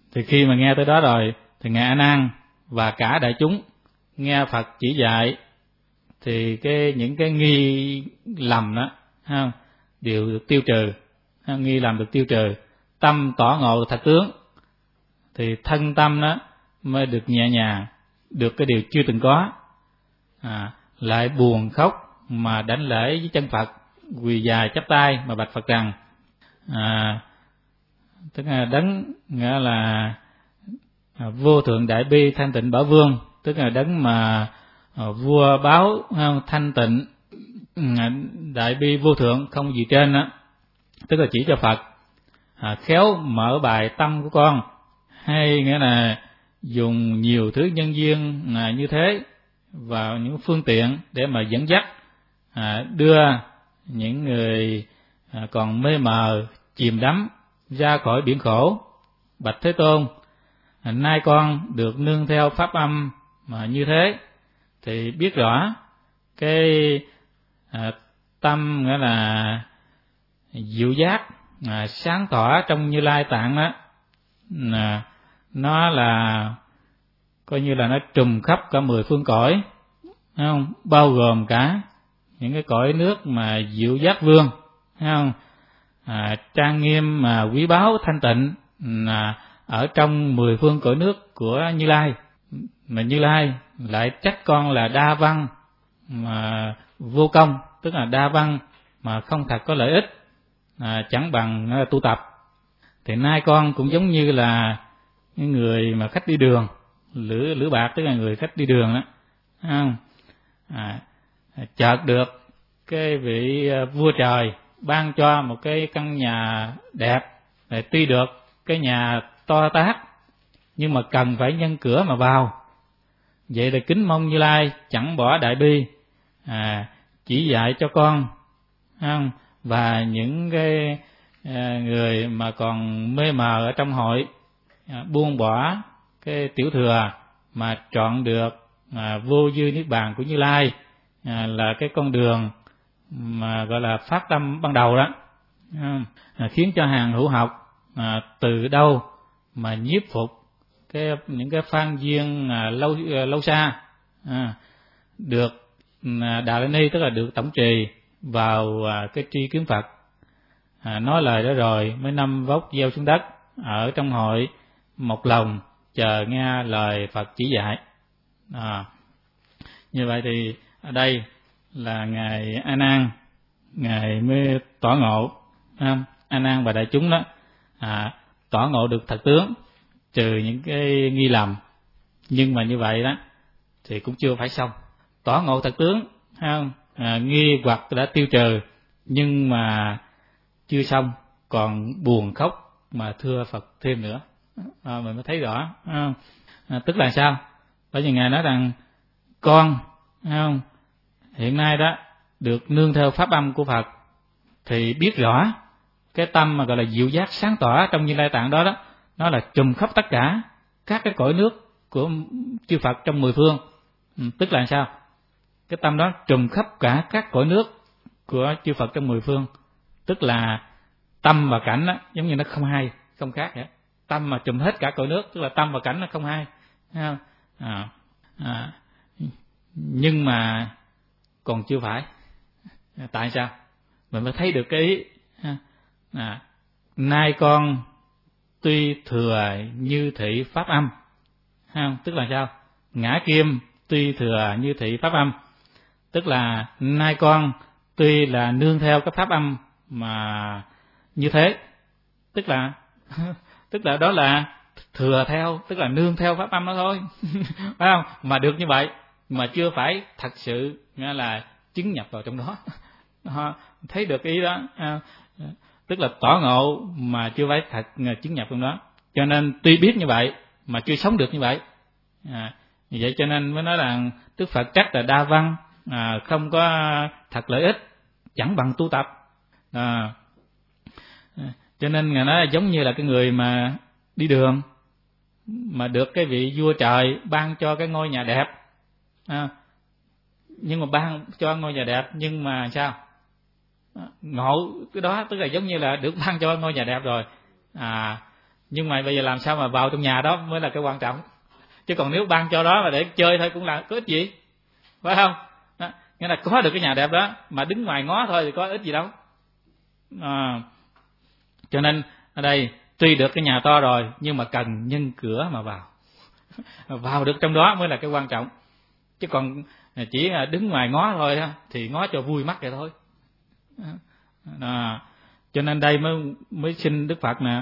Thì khi mà nghe tới đó rồi thì ngài A Nan và cả đại chúng nghe Phật chỉ dạy thì những cái nghi lầm đó ha, đều được tiêu trừ, nghi lầm được tiêu trừ, tâm tỏ ngộ thật tướng, thì thân tâm đó mới được nhẹ nhàng, được cái điều chưa từng có, lại buồn khóc mà đảnh lễ với chân Phật, quỳ dài chắp tay mà bạch Phật rằng tức là đấng nghĩa là vô thượng đại bi thanh tịnh bảo vương, tức là đấng mà vua báo thanh tịnh đại bi vô thượng không gì trên đó, tức là chỉ cho Phật khéo mở bài tâm của con, hay nghĩa là dùng nhiều thứ nhân duyên như thế vào những phương tiện để mà dẫn dắt, đưa những người còn mê mờ chìm đắm ra khỏi biển khổ. Bạch Thế Tôn, nay con được nương theo pháp âm mà như thế thì biết rõ cái tâm nghĩa là diệu giác sáng tỏ trong Như Lai Tạng đó, nó là coi như là nó trùm khắp cả 10 phương cõi, thấy không? Bao gồm cả những cái cõi nước mà diệu giác vương, thấy không? Trang nghiêm mà quý báu thanh tịnh ở trong 10 phương cõi nước của Như Lai, mà Như Lai lại trách con là đa văn mà vô công, tức là đa văn mà không thật có lợi ích, chẳng bằng tu tập. Thì nay con cũng giống như là những người mà khách đi đường, lữ bạc, tức là người khách đi đường đó, không? Chợt được cái vị vua trời ban cho một cái căn nhà đẹp, tuy được cái nhà to tát nhưng mà cần phải nhân cửa mà vào. Vậy là kính mong Như Lai chẳng bỏ đại bi, chỉ dạy cho con, không? Và những cái người mà còn mê mờ ở trong hội, buông bỏ cái tiểu thừa mà chọn được vô dư niết bàn của Như Lai, là cái con đường mà gọi là phát tâm ban đầu đó, khiến cho hàng hữu học từ đâu mà nhiếp phục những cái phan duyên lâu xa, được Đà La Ni, tức là được tổng trì vào cái tri kiến Phật. Nói lời đó rồi mới năm vóc gieo xuống đất ở trong hội, một lòng chờ nghe lời Phật chỉ dạy. Như vậy thì ở đây là ngài A Nan, ngài mới tỏ ngộ, A Nan và đại chúng đó tỏ ngộ được thật tướng, trừ những cái nghi lầm. Nhưng mà như vậy đó thì cũng chưa phải xong. Tỏ ngộ thật tướng, không? Nghi hoặc đã tiêu trừ, nhưng mà chưa xong, còn buồn khóc mà thưa Phật thêm nữa. Mình mới thấy rõ, tức là sao? Bởi vì ngài nói rằng con, không, hiện nay đó được nương theo pháp âm của Phật thì biết rõ cái tâm mà gọi là diệu giác sáng tỏ trong Như Lai Tạng đó, nó là trùm khắp tất cả các cái cõi nước của chư Phật trong 10 phương. Tức là sao? Cái tâm đó trùm khắp cả các cõi nước của chư Phật trong 10 phương. Tức là tâm và cảnh đó, giống như nó không hai, không khác hết. Tâm mà trùm hết cả cõi nước, tức là tâm và cảnh nó không hai. Nhưng mà còn chưa phải. Tại sao? Mình mới thấy được cái ý. Nay con tuy thừa như thị pháp âm, tức là sao? Ngã kim tuy thừa như thị pháp âm, tức là nay con tuy là nương theo cái pháp âm mà như thế, tức là đó là thừa theo, tức là nương theo pháp âm đó thôi. Phải không? Mà được như vậy mà chưa phải thật sự nghĩa là chứng nhập vào trong đó. Thấy được ý đó, tức là tỏ ngộ mà chưa phải thật chứng nhập trong đó. Cho nên tuy biết như vậy mà chưa sống được như vậy. Vì vậy cho nên mới nói là Đức Phật trách là đa văn, không có thật lợi ích, chẳng bằng tu tập. Cho nên ngài nói giống như là cái người mà đi đường mà được cái vị vua trời ban cho cái ngôi nhà đẹp, nhưng mà ban cho ngôi nhà đẹp nhưng mà sao? Ngộ cái đó, tức là giống như là được ban cho ngôi nhà đẹp rồi, Nhưng mà bây giờ làm sao mà vào trong nhà đó mới là cái quan trọng. Chứ còn nếu ban cho đó mà để chơi thôi cũng là có ích gì, phải không? Đó, nghĩa là có được cái nhà đẹp đó mà đứng ngoài ngó thôi thì có ích gì đâu. Cho nên ở đây tuy được cái nhà to rồi nhưng mà cần nhân cửa mà vào. Vào được trong đó mới là cái quan trọng. Chứ còn chỉ đứng ngoài ngó thôi thì ngó cho vui mắt vậy thôi. Cho nên đây mới xin Đức Phật nè,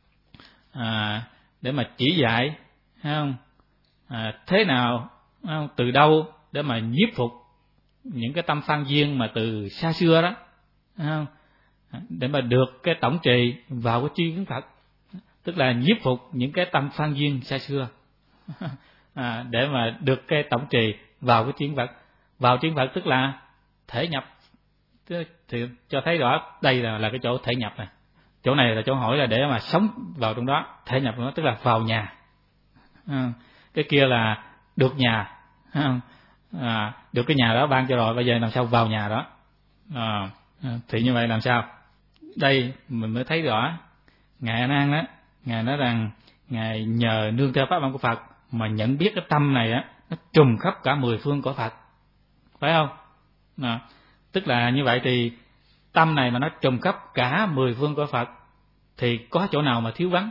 để mà chỉ dạy, thấy không? Thế nào, không? Từ đâu để mà nhiếp phục những cái tâm phan duyên mà từ xa xưa đó, thấy không? Để mà được cái tổng trì vào cái tri kiến Phật, tức là nhiếp phục những cái tâm phan duyên xa xưa, để mà được cái tổng trì vào cái tri kiến Phật. Vào tri kiến Phật tức là thể nhập, thì cho thấy rõ đây là cái chỗ thể nhập này. Chỗ này là chỗ hỏi là để mà sống vào trong đó, thể nhập nó tức là vào nhà. Cái kia là được nhà, được cái nhà đó ban cho rồi, bây giờ làm sao vào nhà đó. Thì như vậy làm sao? Đây mình mới thấy rõ ngài A Nan đó, ngài nói rằng ngài nhờ nương theo pháp âm của Phật mà nhận biết cái tâm này á, nó trùm khắp cả 10 phương của Phật, phải không? Tức là như vậy thì tâm này mà nó trùm khắp cả 10 phương của Phật thì có chỗ nào mà thiếu vắng?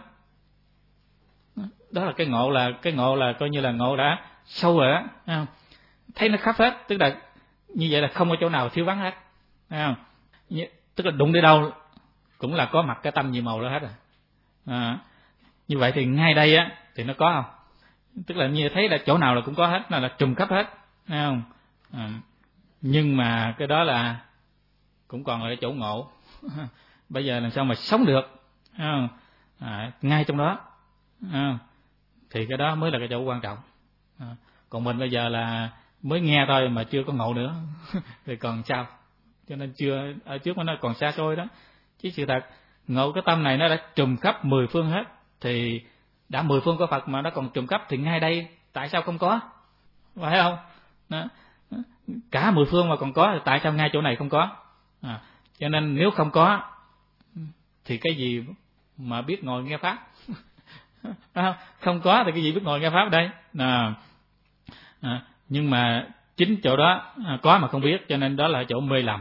Đó là cái ngộ là coi như là ngộ đã sâu rồi đó, thấy nó khắp hết, tức là như vậy là không có chỗ nào thiếu vắng hết, thấy không? Tức là đụng đi đâu cũng là có mặt cái tâm nhiệm màu đó hết rồi. Như vậy thì ngay đây á thì nó có không? Tức là như thấy là chỗ nào là cũng có hết, là trùm khắp hết, thấy không? Nhưng mà cái đó là cũng còn ở chỗ ngộ. Bây giờ làm sao mà sống được, thấy không? Ngay trong đó, thì cái đó mới là cái chỗ quan trọng. Còn mình bây giờ là mới nghe thôi mà chưa có ngộ nữa thì còn sao? Cho nên chưa, ở trước nó còn xa xôi đó. Chứ sự thật ngộ cái tâm này nó đã trùm khắp 10 phương hết, thì đã 10 phương của Phật mà nó còn trùm khắp thì ngay đây tại sao không có, phải không? Đó. Cả 10 phương mà còn có thì tại sao ngay chỗ này không có? Cho nên nếu không có thì cái gì mà biết ngồi nghe pháp? Không có thì cái gì biết ngồi nghe pháp đây? Nhưng mà chính chỗ đó có mà không biết, cho nên đó là chỗ mê lầm.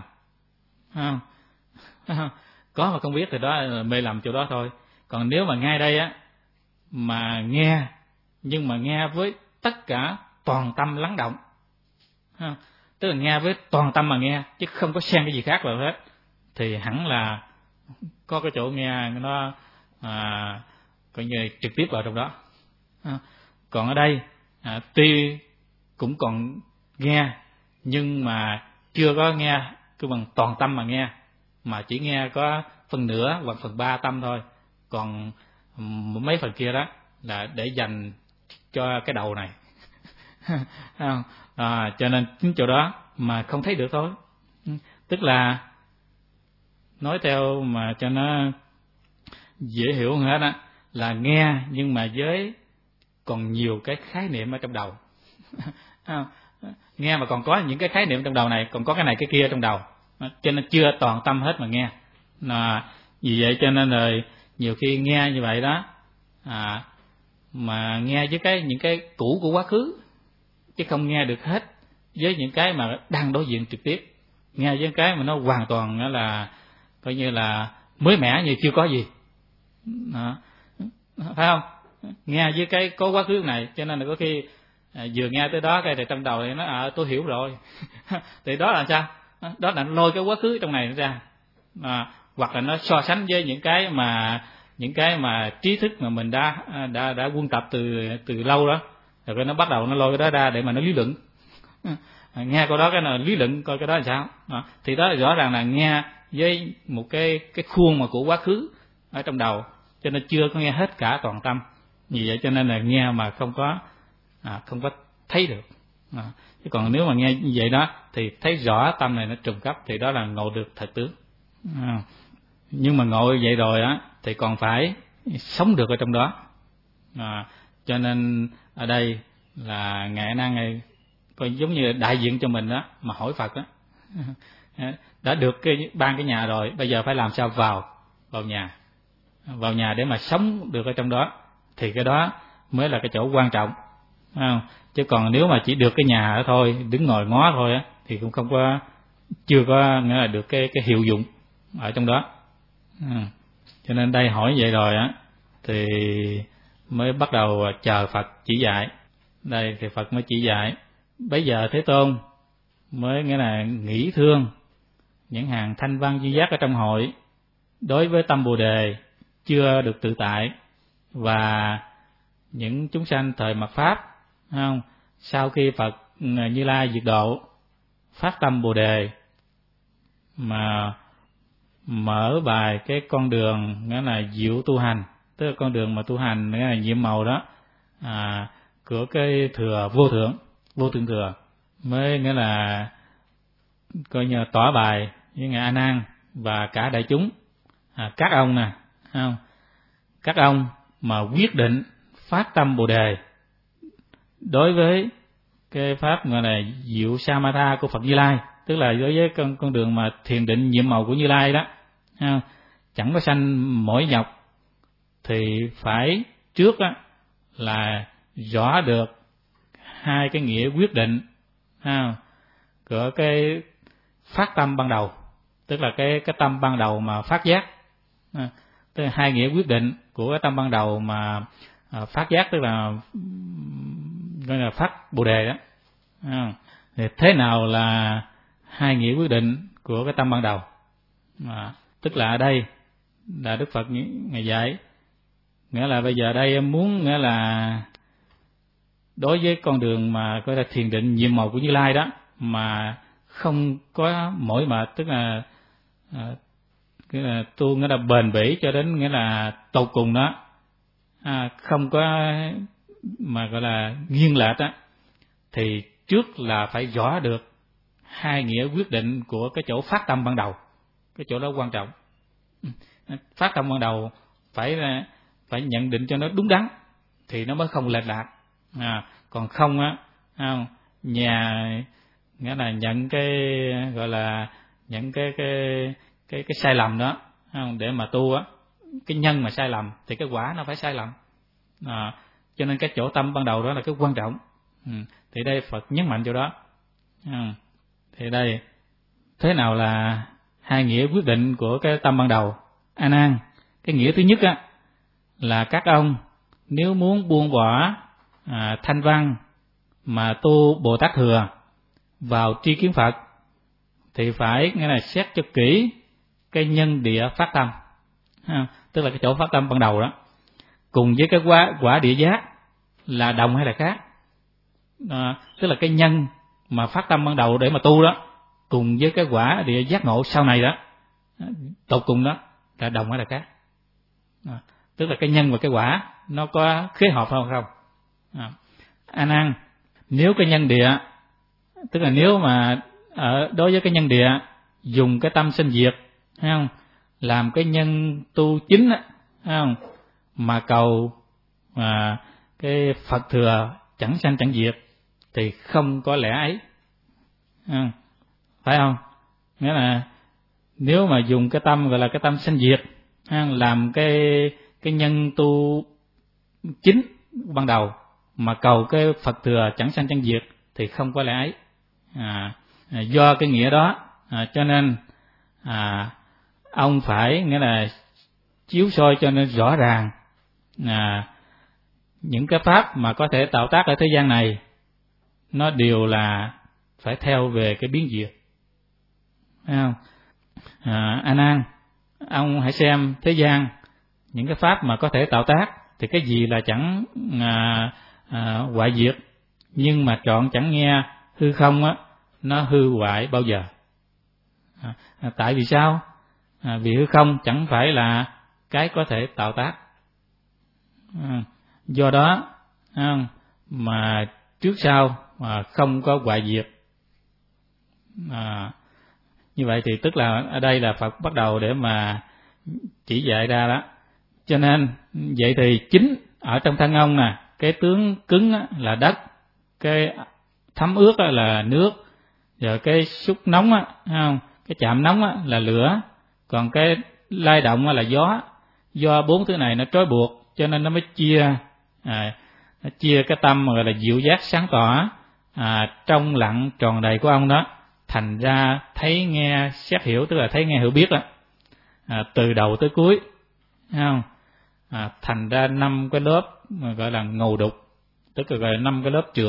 Có mà không biết thì đó là mê lầm chỗ đó thôi. Còn nếu mà ngay đây á mà nghe, nhưng mà nghe với tất cả toàn tâm lắng động, tức là nghe với toàn tâm mà nghe chứ không có xen cái gì khác vào hết, thì hẳn là có cái chỗ nghe nó coi như trực tiếp vào trong đó. Còn ở đây tuy cũng còn nghe nhưng mà chưa có nghe cứ bằng toàn tâm mà nghe, mà chỉ nghe có phần nửa hoặc phần 3 tâm thôi, còn mấy phần kia đó là để dành cho cái đầu này. Cho nên chính chỗ đó mà không thấy được thôi. Tức là nói theo mà cho nó dễ hiểu hơn hết á, là nghe nhưng mà với còn nhiều cái khái niệm ở trong đầu. Nghe mà còn có những cái khái niệm trong đầu này, còn có cái này cái kia trong đầu, cho nên chưa toàn tâm hết mà nghe. Vì vậy cho nên là nhiều khi nghe như vậy đó, mà nghe với những cái cũ của quá khứ, chứ không nghe được hết với những cái mà đang đối diện trực tiếp. Nghe với cái mà nó hoàn toàn đó là coi như là mới mẻ như chưa có gì, phải không? Nghe với cái có quá khứ này, cho nên là có khi vừa nghe tới đó cái thì trong đầu thì nó tôi hiểu rồi. Thì đó là sao? Đó là lôi cái quá khứ trong này ra, hoặc là nó so sánh với những cái mà trí thức mà mình đã quân tập từ lâu đó, rồi nó bắt đầu nó lôi cái đó ra để mà nó lý luận. Nghe câu đó cái là lý luận coi cái đó là sao. Thì đó là rõ ràng là nghe với một cái khuôn mà của quá khứ ở trong đầu, cho nên chưa có nghe hết cả toàn tâm. Vì vậy cho nên là nghe mà không có thấy được. Chứ còn nếu mà nghe như vậy đó thì thấy rõ tâm này nó trùng cấp, thì đó là ngộ được thật tướng. Nhưng mà ngộ như vậy rồi á thì còn phải sống được ở trong đó. Cho nên ở đây là ngài A Nan này coi giống như đại diện cho mình đó mà hỏi Phật đó. Đã được ban cái nhà rồi, bây giờ phải làm sao vào nhà. vào nhà để mà sống được ở trong đó, thì cái đó mới là cái chỗ quan trọng, không? Chứ còn nếu mà chỉ được cái nhà đó thôi, đứng ngồi ngó thôi á, thì cũng không có, chưa có nghĩa là được cái hiệu dụng ở trong đó. Cho nên đây hỏi vậy rồi á, thì mới bắt đầu chờ Phật chỉ dạy. Đây thì Phật mới chỉ dạy. Bây giờ Thế Tôn mới nghĩa là nghĩ thương những hàng thanh văn duy giác ở trong hội đối với tâm Bồ đề chưa được tự tại, và những chúng sanh thời mạt Pháp, không? Sau khi Phật Như Lai diệt độ, phát tâm Bồ đề mà mở bài cái con đường nghĩa là diệu tu hành, tức là con đường mà tu hành nghĩa là nhiệm màu đó của cái thừa vô thượng thừa, mới nghĩa là coi như tỏ bài với ngài A Nan và cả đại chúng, các ông nè, không? Các ông mà quyết định phát tâm Bồ đề đối với cái pháp gọi là diệu Samatha của Phật Như Lai, tức là đối với con đường mà thiền định nhiệm màu của Như Lai đó, không? Chẳng có sanh mỏi nhọc, thì phải trước á là rõ được hai cái nghĩa quyết định của cái phát tâm ban đầu, tức là cái tâm ban đầu mà phát giác, tức là hai nghĩa quyết định của cái tâm ban đầu mà phát giác, tức là gọi là phát Bồ đề đó. Thì thế nào là hai nghĩa quyết định của cái tâm ban đầu? Tức là ở đây là Đức Phật ngài dạy, nghĩa là bây giờ đây em muốn nghĩa là đối với con đường mà gọi là thiền định nhiệm màu của Như Lai đó, mà không có mỏi mệt, tức là tu nghĩa là bền bỉ cho đến nghĩa là tột cùng đó, không có mà gọi là nghiêng lệch á, thì trước là phải rõ được hai nghĩa quyết định của cái chỗ phát tâm ban đầu. Cái chỗ đó quan trọng. Phát tâm ban đầu phải nhận định cho nó đúng đắn thì nó mới không lệch lạc. Còn không á, nhà nghĩa là nhận cái gọi là những cái sai lầm đó, để mà tu á, cái nhân mà sai lầm thì cái quả nó phải sai lầm. Cho nên cái chỗ tâm ban đầu đó là cái quan trọng. Thì đây Phật nhấn mạnh chỗ đó. Thì đây thế nào là hai nghĩa quyết định của cái tâm ban đầu? A Nan, cái nghĩa thứ nhất á là các ông nếu muốn buông bỏ thanh văn mà tu Bồ Tát thừa vào tri kiến Phật, thì phải nghĩa là xét cho kỹ cái nhân địa phát tâm, tức là cái chỗ phát tâm ban đầu đó, cùng với cái quả địa giác là đồng hay là khác. Tức là cái nhân mà phát tâm ban đầu để mà tu đó, cùng với cái quả địa giác ngộ sau này đó, tột cùng đó là đồng hay là khác. Tức là cái nhân và cái quả nó có khế hợp hay không? A Nan, nếu cái nhân địa, tức là nếu mà đối với cái nhân địa dùng cái tâm sinh diệt, thấy không, làm cái nhân tu chính á, thấy không, mà cầu cái Phật thừa chẳng sanh chẳng diệt, thì không có lẽ ấy, phải không? Nghĩa là nếu mà dùng cái tâm gọi là cái tâm sanh diệt, làm cái nhân tu chính ban đầu mà cầu cái Phật thừa chẳng sanh chẳng diệt, thì không có lẽ ấy. Do cái nghĩa đó, cho nên ông phải nghĩa là chiếu soi cho nên rõ ràng những cái pháp mà có thể tạo tác ở thế gian này, nó đều là phải theo về cái biến diệt, thấy không? A Nan, ông hãy xem thế gian những cái pháp mà có thể tạo tác thì cái gì là chẳng hoại diệt, nhưng mà trọn chẳng nghe hư không á, nó hư hoại bao giờ. Tại vì sao? Vì hư không chẳng phải là cái có thể tạo tác. Do đó mà trước sau mà không có hoại diệt. Như vậy thì tức là ở đây là Phật bắt đầu để mà chỉ dạy ra đó. Cho nên vậy thì chính ở trong thân ông nè, cái tướng cứng là đất, cái thấm ướt là nước, rồi cái xúc nóng không, cái chạm nóng là lửa, còn cái lay động là gió. do 4 thứ này nó trói buộc cho nên nó mới chia cái tâm gọi là diệu giác sáng tỏ trong lặng tròn đầy của ông đó, thành ra thấy nghe xét hiểu, tức là thấy nghe hiểu biết đó, từ đầu tới cuối, thấy không? Thành ra 5 cái lớp gọi là ngầu đục, tức là gọi là 5 cái lớp trượt.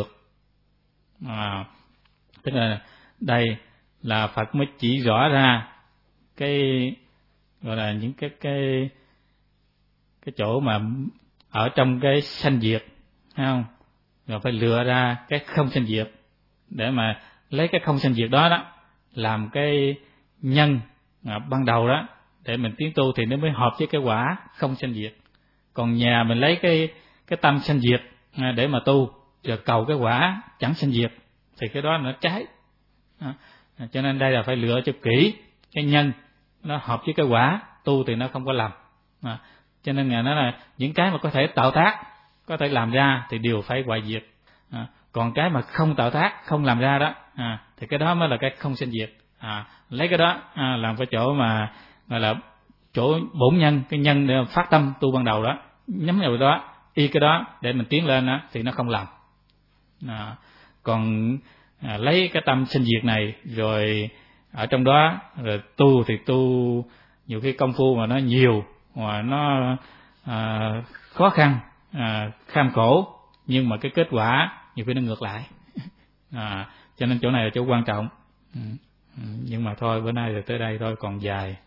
Tức là đây là Phật mới chỉ rõ ra cái gọi là những cái chỗ mà ở trong cái sanh diệt, thấy không? Rồi phải lựa ra cái không sanh diệt, để mà lấy cái không sanh diệt đó đó làm cái nhân ban đầu đó để mình tiến tu, thì nó mới hợp với cái quả không sanh diệt. Còn nhà mình lấy cái tâm sanh diệt để mà tu, rồi cầu cái quả chẳng sanh diệt, thì cái đó nó trái. Cho nên đây là phải lựa cho kỹ cái nhân nó hợp với cái quả, tu thì nó không có lầm. Cho nên Ngài nói là những cái mà có thể tạo tác, có thể làm ra thì đều phải hoại diệt. Còn cái mà không tạo tác, không làm ra đó, thì cái đó mới là cái không sanh diệt. Lấy cái đó làm cái chỗ mà gọi là chỗ bổn nhân, cái nhân để phát tâm tu ban đầu đó, nhắm vào đó, y cái đó để mình tiến lên đó, thì nó không làm. Còn lấy cái tâm sanh diệt này rồi ở trong đó rồi tu, thì tu nhiều khi công phu mà nó nhiều, mà nó khó khăn, kham khổ, nhưng mà cái kết quả nhiều khi nó ngược lại. Cho nên chỗ này là chỗ quan trọng. Nhưng mà thôi, bữa nay thì tới đây thôi, còn dài.